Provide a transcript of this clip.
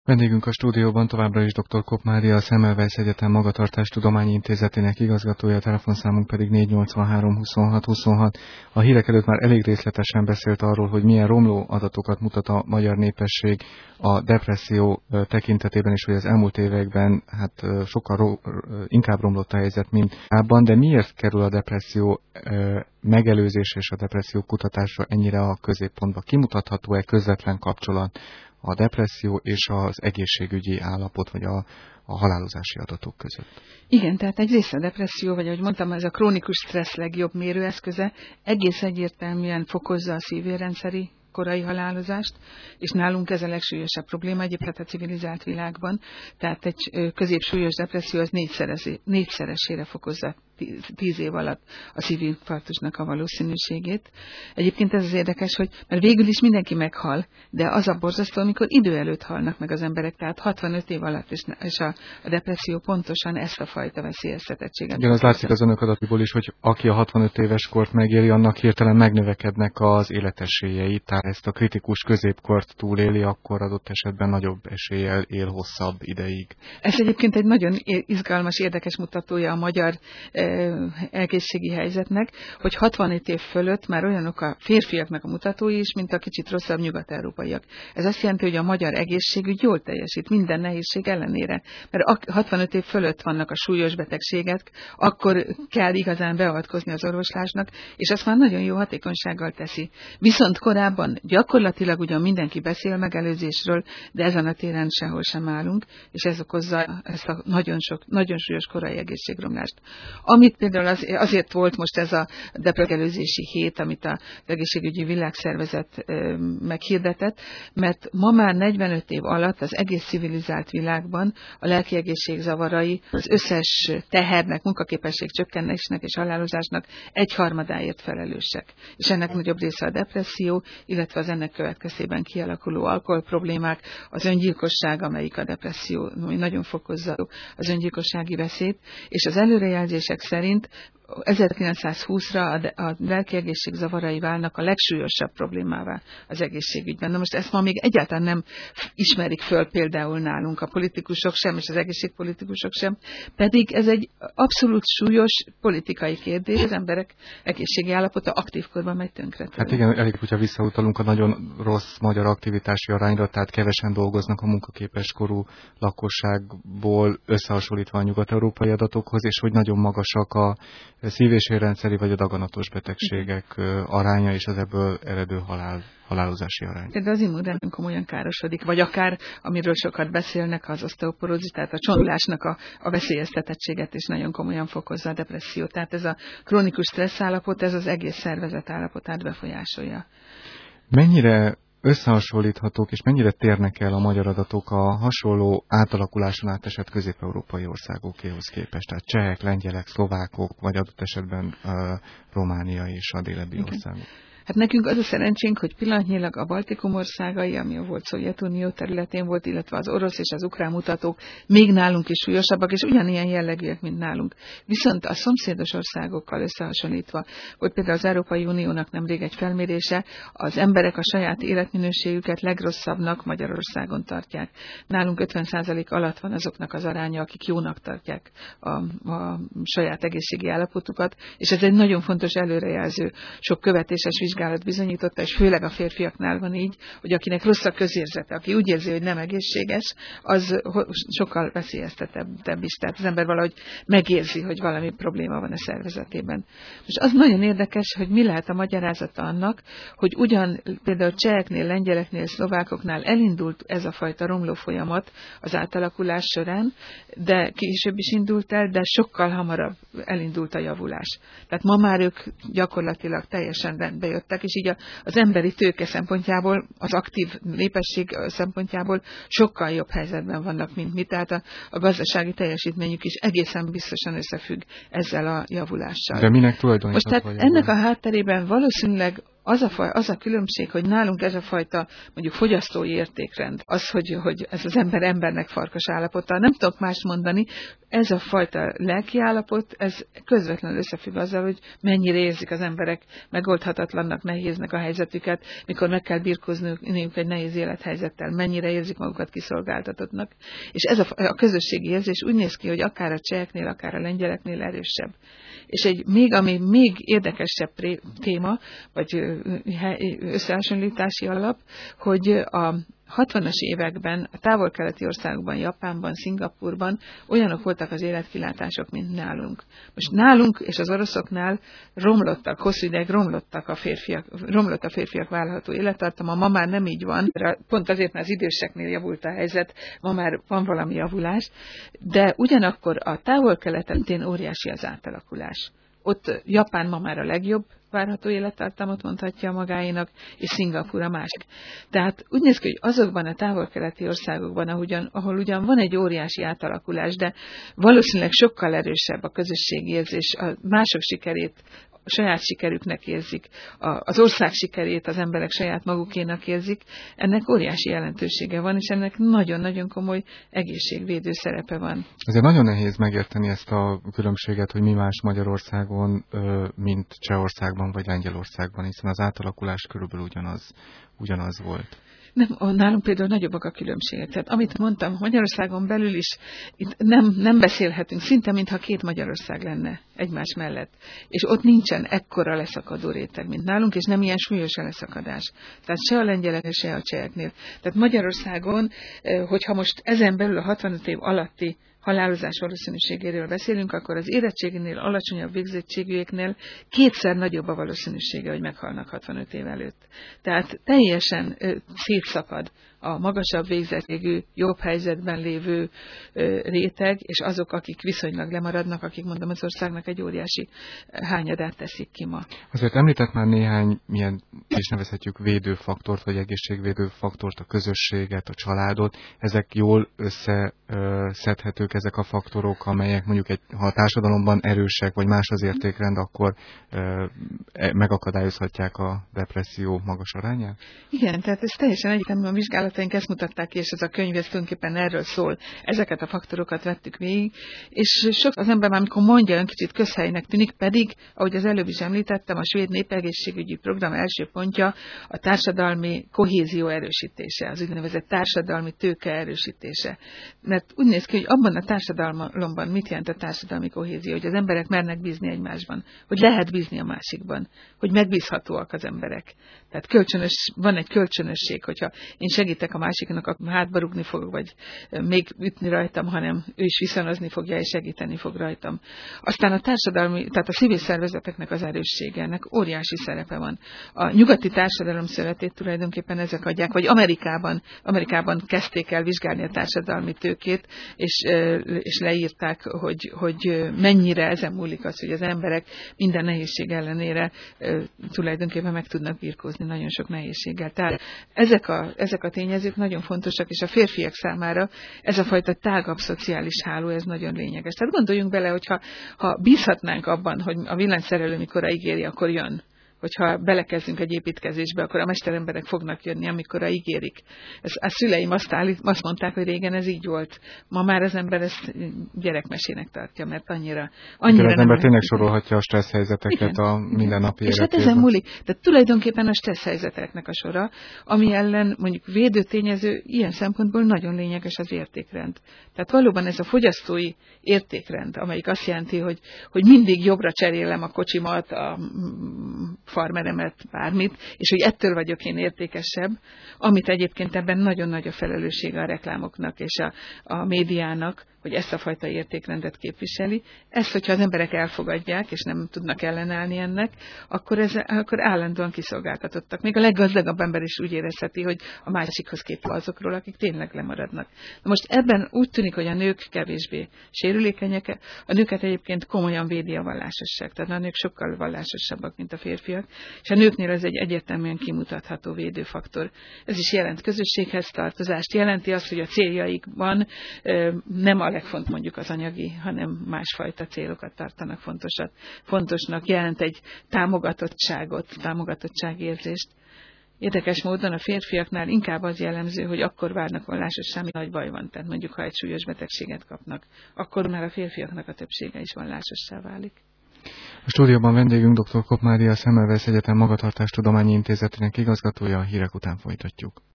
Vendégünk a stúdióban továbbra is dr. Kopp Mária, a Semmelweis Egyetem Magatartástudományi Intézetének igazgatója, a telefonszámunk pedig 483 26 26. A hírek előtt már elég részletesen beszélt arról, hogy milyen romló adatokat mutat a magyar népesség a depresszió tekintetében, és hogy az elmúlt években sokkal inkább romlott a helyzet, mint abban, de miért kerül a depresszió megelőzés és a depresszió kutatása ennyire a középpontba? Kimutatható-e közvetlen kapcsolat a depresszió és az egészségügyi állapot, vagy a halálozási adatok között? Igen, tehát egyrészt a depresszió, vagy ahogy mondtam, ez a krónikus stressz legjobb mérőeszköze, egész egyértelműen fokozza a szívérrendszeri korai halálozást, és nálunk ez a legsúlyosabb probléma egyébként a civilizált világban, tehát egy középsúlyos depresszió az négyszeresére fokozza 10 év alatt a szívinfarktusnak a valószínűségét. Egyébként ez az érdekes, hogy mert végül is mindenki meghal, de az a borzasztó, amikor idő előtt halnak meg az emberek, tehát 65 év alatt, és a depresszió pontosan ezt a fajta veszélyeztetettséget. Igen, az látszik az önök adatból is, hogy aki a 65 éves kort megéli, annak hirtelen megnövekednek az életesélyei, tehát ezt a kritikus középkort túléli, akkor adott esetben nagyobb eséllyel él hosszabb ideig. Ez egyébként egy nagyon izgalmas, érdekes mutatója a magyar egészségi helyzetnek, hogy 65 év fölött már olyanok a férfiaknak a mutatói is, mint a kicsit rosszabb nyugat-európaiak. Ez azt jelenti, hogy a magyar egészségügy jól teljesít minden nehézség ellenére, mert 65 év fölött vannak a súlyos betegségek, akkor kell igazán beavatkozni az orvoslásnak, és azt már nagyon jó hatékonysággal teszi. Viszont korábban gyakorlatilag ugyan mindenki beszél megelőzésről, de ezen a téren sehol sem állunk, és ez okozza ezt a nagyon súlyos korai egészségromlást. Amit például azért volt most ez a depresziógelőzési hét, amit az Egészségügyi Világszervezet meghirdetett, mert ma már 45 év alatt az egész civilizált világban a lelki egészség zavarai az összes tehernek, munkaképesség csökkenésnek és halálozásnak 1/3 felelősek. És ennek nagyobb része a depresszió, illetve az ennek következtében kialakuló alkoholproblémák, az öngyilkosság, amelyik a depresszió nagyon fokozza az öngyilkossági veszélyt, és az előrejelzések szerint 1920-ra a lelki egészség zavarai válnak a legsúlyosabb problémává az egészségügyben. Na most ezt ma még egyáltalán nem ismerik föl például nálunk a politikusok sem, és az egészségpolitikusok sem, pedig ez egy abszolút súlyos politikai kérdés, az emberek egészségi állapota aktív korban megy tönkre. Hát igen, elég, hogyha visszautalunk a nagyon rossz magyar aktivitási arányra, tehát kevesen dolgoznak a munkaképes korú lakosságból összehasonlítva a nyugat-európai adatokhoz, és hogy nagyon magasak a szív- és érrendszeri vagy a daganatos betegségek aránya és az ebből eredő halálozási arány. De az immunrendszerünk komolyan károsodik, vagy akár, amiről sokat beszélnek, az oszteoporózis, tehát a csontulásnak a veszélyeztetettséget is nagyon komolyan fokozza a depresszió. Tehát ez a krónikus stressz állapot, ez az egész szervezet állapotát befolyásolja. Mennyire összehasonlíthatók, és mennyire térnek el a magyar adatok a hasonló átalakuláson átesett közép-európai országokéhoz képest? Tehát csehek, lengyelek, szlovákok, vagy adott esetben Románia és a délebbi országok? Hát nekünk az a szerencsénk, hogy pillanatnyilag a Baltikum országai, ami a volt Szovjetunió területén volt, illetve az orosz és az ukrán mutatók még nálunk is súlyosabbak, és ugyanilyen jellegűek, mint nálunk. Viszont a szomszédos országokkal összehasonlítva, hogy például az Európai Uniónak nemrég egy felmérése, az emberek a saját életminőségüket legrosszabbnak Magyarországon tartják. Nálunk 50% alatt van azoknak az aránya, akik jónak tartják a saját egészségi állapotukat, és ez egy nagyon fontos előrejelző. Sok követéses vizsgálat bizonyította, és főleg a férfiaknál van így, hogy akinek rossz a közérzete, aki úgy érzi, hogy nem egészséges, az sokkal veszélyeztetettebb is. Tehát az ember valahogy megérzi, hogy valami probléma van a szervezetében. Most az nagyon érdekes, hogy mi lehet a magyarázata annak, hogy ugyan például cseheknél, lengyeleknél, szlovákoknál elindult ez a fajta romló folyamat az átalakulás során, de később is indult el, de sokkal hamarabb elindult a javulás. Tehát ma már ők gyakorlatilag teljesen rendbe jöttek, és így az emberi tőke szempontjából, az aktív népesség szempontjából sokkal jobb helyzetben vannak, mint mi. Tehát a gazdasági teljesítményük is egészen biztosan összefügg ezzel a javulással. De minek tulajdonítható? Most tehát ennek a hátterében valószínűleg az a különbség, hogy nálunk ez a fajta mondjuk fogyasztói értékrend, az, hogy ez az embernek farkas állapota, nem tudok mást mondani, ez a fajta lelki állapot, ez közvetlenül összefügg azzal, hogy mennyire érzik az emberek megoldhatatlannak, nehéznek a helyzetüket, mikor meg kell birkózniuk egy nehéz élethelyzettel, mennyire érzik magukat kiszolgáltatottnak. És ez a közösségi érzés úgy néz ki, hogy akár a cseheknél, akár a lengyeleknél erősebb. És ami még érdekesebb téma, vagy összehasonlítási alap, hogy a 60-as években a távol-keleti országokban, Japánban, Szingapurban olyanok voltak az életkilátások, mint nálunk. Most nálunk és az oroszoknál romlottak, hosszú ideig romlott a férfiak vállalható élettartama, ma már nem így van, pont azért, mert az időseknél javult a helyzet, ma már van valami javulás, de ugyanakkor a távol-keleten óriási az átalakulás. Ott Japán ma már a legjobb várható élettartamot mondhatja magáénak, és Szingapúr a másik. Tehát úgy néz ki, hogy azokban a távol-keleti országokban, ahol ugyan van egy óriási átalakulás, de valószínűleg sokkal erősebb a közösségi érzés, a mások sikerét a saját sikerüknek érzik, az ország sikerét az emberek saját magukénak érzik, ennek óriási jelentősége van, és ennek nagyon-nagyon komoly egészségvédő szerepe van. Ezért nagyon nehéz megérteni ezt a különbséget, hogy mi más Magyarországon, mint Csehországban vagy Lengyelországban, hiszen az átalakulás körülbelül ugyanaz volt. Nálunk például nagyobbak a különbségek. Tehát amit mondtam, Magyarországon belül is itt nem beszélhetünk, szinte mintha két Magyarország lenne egymás mellett. És ott nincsen ekkora leszakadó réteg, mint nálunk, és nem ilyen súlyos a leszakadás. Tehát se a lengyelek, se a cseheknél. Tehát Magyarországon, hogyha most ezen belül a 65 év alatti halálozás valószínűségéről beszélünk, akkor az érettséginél, alacsonyabb végzettségűeknél kétszer nagyobb a valószínűsége, hogy meghalnak 65 év előtt. Tehát teljesen szétszakad a magasabb végzettségű, jobb helyzetben lévő réteg, és azok, akik viszonylag lemaradnak, akik mondom az országnak egy óriási hányadát teszik ki ma. Azért említett már néhány milyen, és nevezhetjük védőfaktort, vagy egészségvédő faktort, a közösséget, a családot. Ezek jól összeszedhetők, ezek a faktorok, amelyek mondjuk ha a társadalomban erősek, vagy más az értékrend, akkor megakadályozhatják a depresszió magas arányát? Igen, tehát ez teljesen egyértelműen a vizsgálataink ezt mutatták ki, és ez a könyv ez tulajdonképpen erről szól. Ezeket a faktorokat vettük végig, és sok az ember már, amikor mondja, olyan kicsit közhelynek tűnik, pedig, ahogy az előbb is említettem, a svéd népegészségügyi program első pontja a társadalmi kohézió erősítése, az úgynevezett társadalmi tőke erősítése. Mert úgy néz ki, hogy abban a társadalomban mit jelent a társadalmi kohézió, hogy az emberek mernek bízni egymásban, hogy lehet bízni a másikban, hogy megbízhatóak az emberek. Tehát van egy kölcsönösség, hogyha én segítek a másiknak, akkor hátba rúgni fog, vagy még ütni rajtam, hanem ő is viszonozni fogja, és segíteni fog rajtam. Aztán a társadalmi, tehát a civil szervezeteknek az erőssége, ennek óriási szerepe van. A nyugati társadalom szövetét tulajdonképpen ezek adják, vagy Amerikában kezdték el vizsgálni a társadalmi tőkét, és leírták, hogy mennyire ezen múlik az, hogy az emberek minden nehézség ellenére tulajdonképpen meg tudnak birkózni nagyon sok nehézséggel. Tehát ezek a tényezők nagyon fontosak, és a férfiak számára ez a fajta tágabb szociális háló, ez nagyon lényeges. Tehát gondoljunk bele, hogyha bízhatnánk abban, hogy a villanyszerelő mikor ígéri, akkor jön. Hogyha belekezdünk egy építkezésbe, akkor a mesteremberek fognak jönni, amikor ígérik. A szüleim azt mondták, hogy régen ez így volt. Ma már az ember ezt gyerekmesének tartja, mert annyira az ember tényleg sorolhatja a stressz helyzeteket a mindennapi életében. És hát ezen múlik. De tulajdonképpen a stressz helyzeteknek a sora, ami ellen mondjuk védőtényező, ilyen szempontból nagyon lényeges az értékrend. Tehát valóban ez a fogyasztói értékrend, amelyik azt jelenti, hogy mindig jobbra cserélem a kocsimat, a farmeremet, bármit, és hogy ettől vagyok én értékesebb, amit egyébként ebben nagyon nagy a felelőssége a reklámoknak és a médiának, hogy ezt a fajta értékrendet képviseli. Ezt, hogyha az emberek elfogadják, és nem tudnak ellenállni ennek, akkor állandóan kiszolgáltatottak. Még a leggazdagabb ember is úgy érezheti, hogy a másikhoz képve azokról, akik tényleg lemaradnak. Na most ebben úgy tűnik, hogy a nők kevésbé sérülékenyek, a nőket egyébként komolyan védi a vallásosság, tehát a nők sokkal vallásosabbak, mint a férfiak, és a nőknél ez egy egyértelműen kimutatható védőfaktor. Ez is jelent közösséghez tartozást, jelenti azt, hogy a céljaikban nem a legfontosabb mondjuk az anyagi, hanem másfajta célokat tartanak fontosnak, jelent egy támogatottságérzést. Érdekes módon a férfiaknál inkább az jellemző, hogy akkor várnak vallásossá, ami nagy baj van. Tehát mondjuk, ha egy súlyos betegséget kapnak, akkor már a férfiaknak a többsége is vallásossá válik. A stúdióban vendégünk dr. Kopp Mária, a Semmelweis Egyetem Magatartástudományi Intézetének igazgatója, a hírek után folytatjuk.